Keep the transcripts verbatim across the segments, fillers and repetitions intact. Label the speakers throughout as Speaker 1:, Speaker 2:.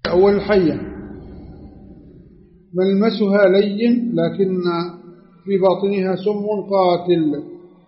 Speaker 1: أول الحية ملمسها لين لكن في باطنها سم قاتل.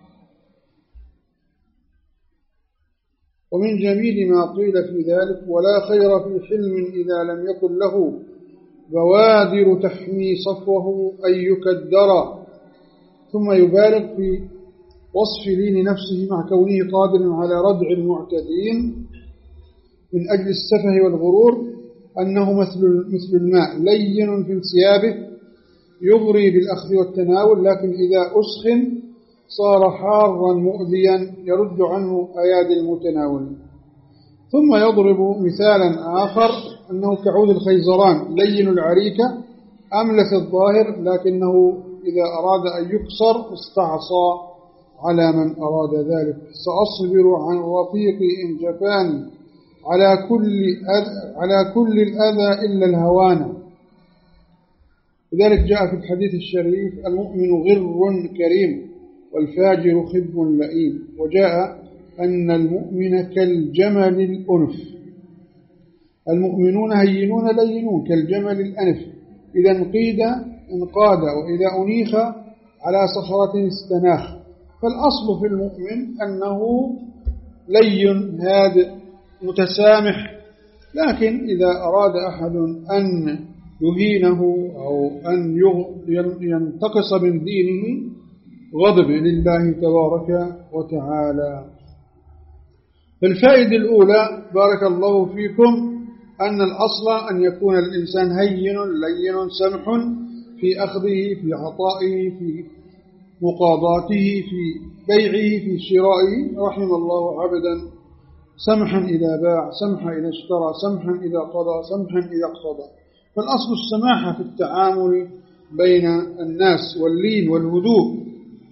Speaker 1: ومن جميل ما قيل في ذلك: ولا خير في حلم إذا لم يكن له بوادر تحمي صفوه أن يكدر. ثم يبالغ في وصف لين نفسه مع كونه قادر على ردع المعتدين من أجل السفه والغرور، أنه مثل مثل الماء لين في انسيابه يغري بالأخذ والتناول، لكن إذا أسخن صار حارا مؤذيا يرد عنه أيادي المتناول. ثم يضرب مثالا آخر أنه كعود الخيزران لين العريكة أملس الظاهر، لكنه إذا أراد أن يكسر استعصى على من أراد ذلك. سأصبر عن رفيقي إن جفاني على كل على كل الأذى إلا الهوان. لذلك جاء في الحديث الشريف: المؤمن غر كريم والفاجر خب لئيم. وجاء أن المؤمن كالجمل الأنف. المؤمنون هينون لينون كالجمل الأنف، إذا انقيد انقاد، وإذا أنيخ على صخرة استناخ. فالأصل في المؤمن أنه لين هادئ متسامح، لكن إذا أراد أحد أن يهينه أو أن ينتقص من دينه غضب لله تبارك وتعالى. فالفائدة الأولى بارك الله فيكم أن الأصل أن يكون الإنسان هين لين سمح في أخذه، في عطائه، في مقاضاته، في بيعه، في شرائه. رحم الله عبدا سمحا إذا باع، سمحا إذا اشترى، سمحا إذا قضى، سمحا إذا اقتضى. فالأصل السماحة في التعامل بين الناس واللين والهدوء.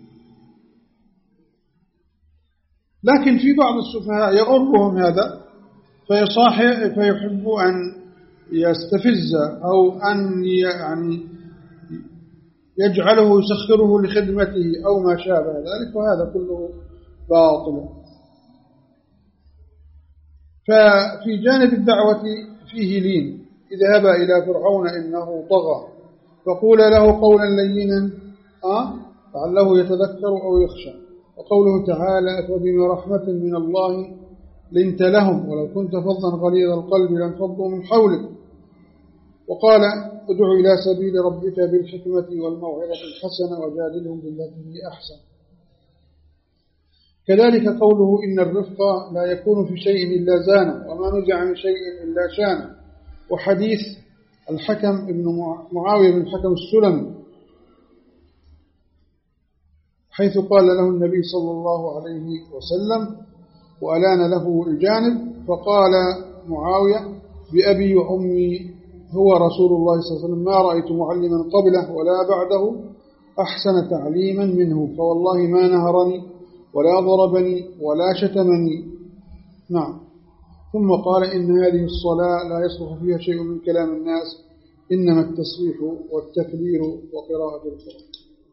Speaker 1: لكن في بعض السفهاء يغرهم هذا فيصاحب فيحب أن يستفز أو أن يعني يجعله يسخره لخدمته أو ما شابه ذلك، وهذا كله باطل. ففي جانب الدعوة فيه لين: اذهب إلى فرعون إنه طغى فقول له قولا لينا آه لعله يتذكر أو يخشى. وقوله تعالى: فبما رحمة من الله لنت لهم ولو كنت فظا غليظ القلب لانفضوا من حولك. وقال: ادع إلى سبيل ربك بالحكمة والموعظة الحسنة وجادلهم بالتي هي أحسن. كذلك قوله: إن الرفق لا يكون في شيء إلا زانه وما نزع من شيء إلا شانه. وحديث الحكم ابن معاوية بن الحكم السلمي حيث قال له النبي صلى الله عليه وسلم وألان له الجانب، فقال معاوية: بأبي وأمي هو رسول الله صلى الله عليه وسلم ما رأيت معلما قبله ولا بعده أحسن تعليما منه، فوالله ما نهرني ولا ضربني ولا شتمني. نعم. ثم قال: إن هذه الصلاة لا يصلح فيها شيء من كلام الناس، إنما التسبيح والتكبير وقراءة القرآن.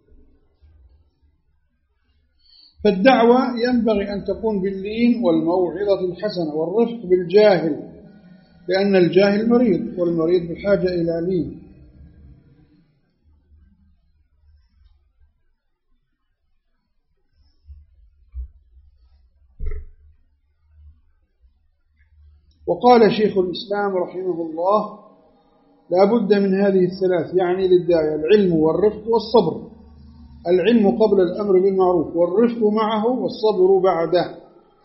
Speaker 1: فالدعوة ينبغي أن تكون باللين والموعظة الحسنة والرفق بالجاهل، لأن الجاهل مريض والمريض بحاجة إلى لين. وقال شيخ الإسلام رحمه الله: لا بد من هذه الثلاث، يعني للداعية: العلم والرفق والصبر. العلم قبل الأمر بالمعروف، والرفق معه، والصبر بعده.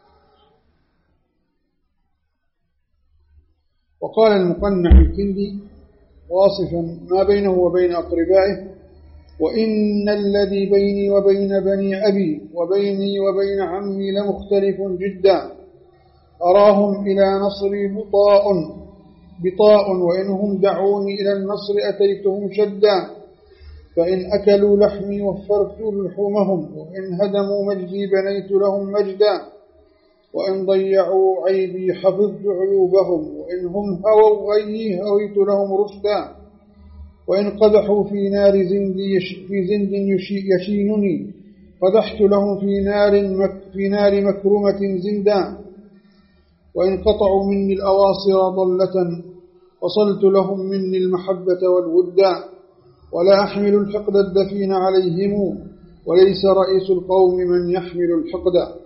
Speaker 1: وقال المقنع الكندي واصفا ما بينه وبين أقربائه: وإن الذي بيني وبين بني أبي وبيني وبين عمي لمختلف جدا، أراهم إلى نصري بطاء بطاء وإنهم دعوني إلى النصر أتيتهم شدا، فإن أكلوا لحمي وفرت لحومهم، وإن هدموا مجدي بنيت لهم مجدا، وإن ضيعوا عيبي حفظت عيوبهم، وإن هم هووا غيي هويت لهم رشدا، وإن قدحوا في نار زندي في زند يشينني قدحت لهم في نار مك في نار مكرمة زندا، وإن قطعوا مني الأواصر ضلة وصلت لهم مني المحبة والود ولا أحمل الحقد الدفين عليهم وليس رئيس القوم من يحمل الحقد.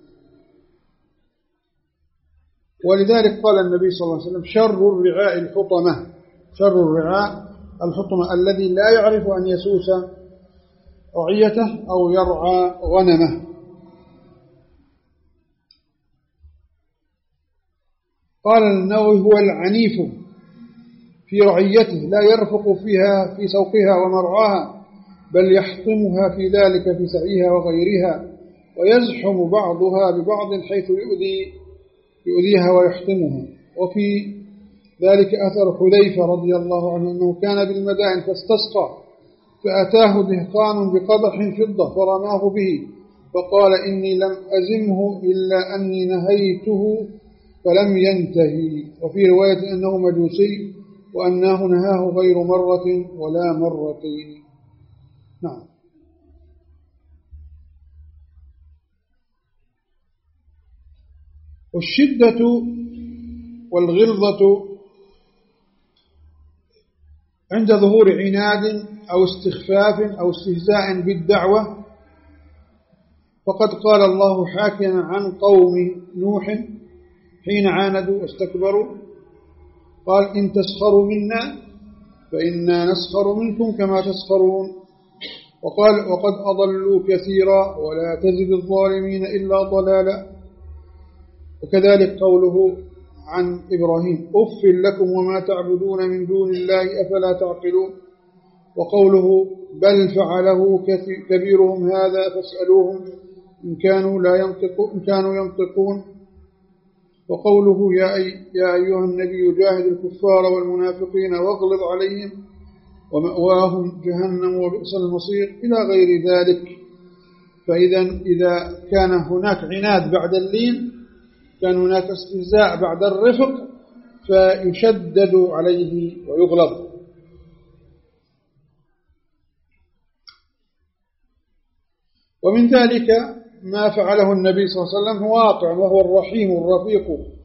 Speaker 1: ولذلك قال النبي صلى الله عليه وسلم شر الرعاء الحطمة، شر الرعاء الحطمة الذي لا يعرف أن يسوس رعيته أو يرعى غنمه. قال النووي هو العنيف في رعيته لا يرفق فيها في سوقها ومرعاها بل يحطمها في ذلك في سعيها وغيرها ويزحم بعضها ببعض حيث يؤذي يؤذيها ويحطمها. وفي ذلك أثر حذيفة رضي الله عنه أنه كان بالمدائن فاستسقى فأتاه دهقان بقدح فضة فرماه به فقال إني لم أزمه إلا أني نهيته فلم ينتهي. وفي رواية أنه مجوسي وأنه نهاه غير مرة ولا مرتين. نعم. والشدة والغلظة عند ظهور عناد أو استخفاف أو استهزاء بالدعوة، فقد قال الله حاكيا عن قوم نوح حين عاندوا واستكبروا قال إن تسخروا منا فإنا نسخر منكم كما تسخرون. وقال وقد أضلوا كثيرا ولا تزد الظالمين إلا ضلالا. وكذلك قوله عن إبراهيم أف لكم وما تعبدون من دون الله أفلا تعقلون. وقوله بل فعله كبيرهم هذا فاسألوهم إن كانوا لا ينطقون إن كانوا ينطقون. وقوله يا, أي يا أيها النبي جاهد الكفار والمنافقين واغلظ عليهم ومأواهم جهنم وبئس المصير إلى غير ذلك. فإذا إذا كان هناك عناد بعد اللين كان هناك استهزاء بعد الرفق فيشدد عليه ويغلظ. ومن ذلك ما فعله النبي صلى الله عليه وسلم هو واقع وهو الرحيم الرفيق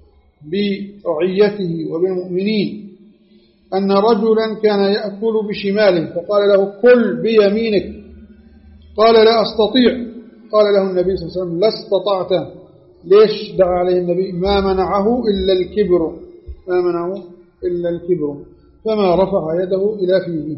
Speaker 1: برعيته وبالمؤمنين. أن رجلا كان يأكل بشماله فقال له كل بيمينك قال لا أستطيع. قال له النبي صلى الله عليه وسلم لا استطعت. ليش دعا عليه النبي؟ ما منعه إلا الكبر ما منعه إلا الكبر فما رفع يده إلى فيه.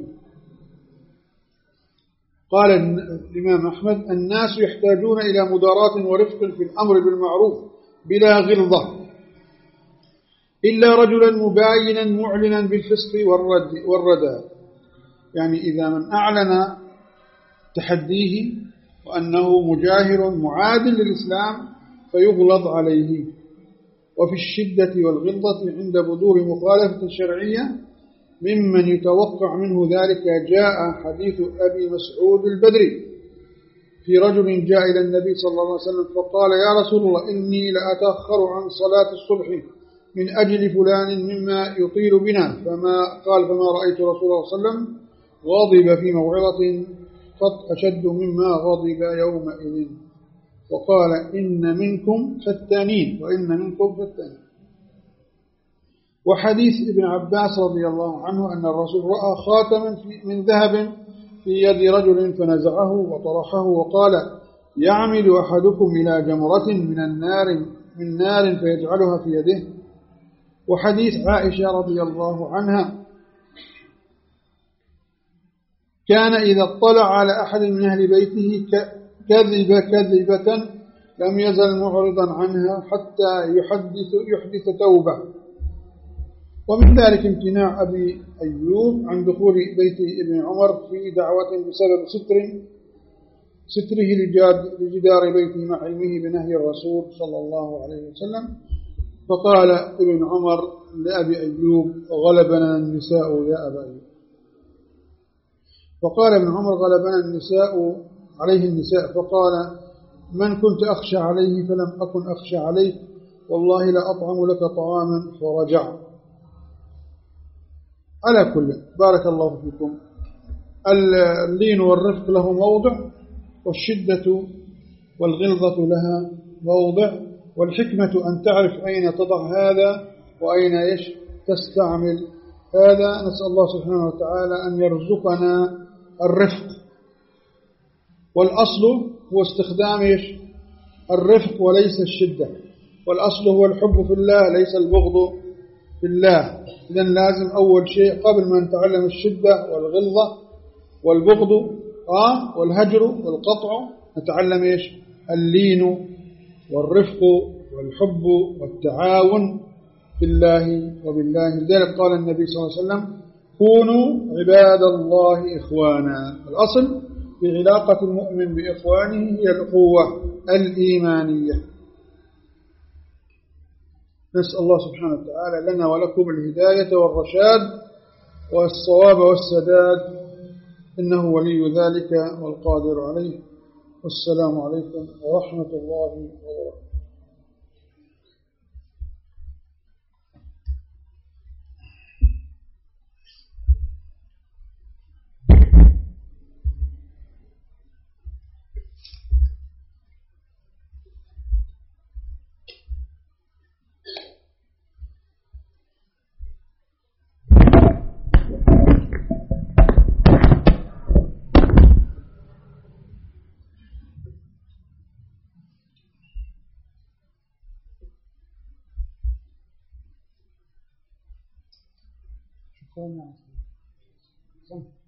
Speaker 1: قال الإمام أحمد الناس يحتاجون إلى مداراة ورفق في الأمر بالمعروف بلا غلظة إلا رجلا مباينا معلنا بالفسق والرد والردى. يعني إذا من أعلن تحديه وأنه مجاهر معادل للإسلام فيغلظ عليه. وفي الشدة والغلظة عند بدور مخالفة شرعية ممن يتوقع منه ذلك جاء حديث أبي مسعود البدري في رجل جاء إلى النبي صلى الله عليه وسلم فقال يا رسول الله إني لأتأخر عن صلاة الصبح من أجل فلان مما يطيل بنا. فما قال فما رأيت رسول الله صلى الله عليه وسلم غضب في موعظة قد أشد مما غضب يومئذ. وقال إن منكم فتانين وإن منكم فتانين. وحديث ابن عباس رضي الله عنه أن الرسول رأى خاتما من ذهب في يد رجل فنزعه وطرحه وقال يعمل أحدكم إلى جمرة من النار من نار فيجعلها في يده. وحديث عائشة رضي الله عنها كان إذا اطلع على أحد من أهل بيته كذب كذبة لم يزل معرضا عنها حتى يحدث, يحدث توبة. ومن ذلك امتناع أبي أيوب عن دخول بيت ابن عمر في دعوة بسبب ستر ستره لجدار بيته مع علمه بنهي الرسول صلى الله عليه وسلم. فقال ابن عمر لأبي أيوب غلبنا النساء يا أبا أيوب. فقال ابن عمر غلبنا النساء عليه النساء فقال من كنت أخشى عليه فلم أكن أخشى عليك والله لا أطعم لك طعاما فرجع. على كل بارك الله فيكم. اللين والرفق له موضع والشدة والغلظة لها موضع والحكمة أن تعرف أين تضع هذا وأين يش تستعمل هذا نسأل الله سبحانه وتعالى أن يرزقنا الرفق. والأصل هو استخدام الرفق وليس الشدة، والأصل هو الحب في الله ليس البغض في الله. إذن لازم أول شيء قبل ما نتعلم الشدة والغلظة والبغض آه والهجر والقطع نتعلم إيش؟ اللين والرفق والحب والتعاون في الله وبالله. لذلك قال النبي صلى الله عليه وسلم كونوا عباد الله إخوانا. الأصل في علاقة المؤمن بإخوانه هي الأخوة الإيمانية. نسأل الله سبحانه وتعالى لنا ولكم الهداية والرشاد والصواب والسداد، إنه ولي ذلك والقادر عليه. والسلام عليكم ورحمة الله وبركاته. شكرا.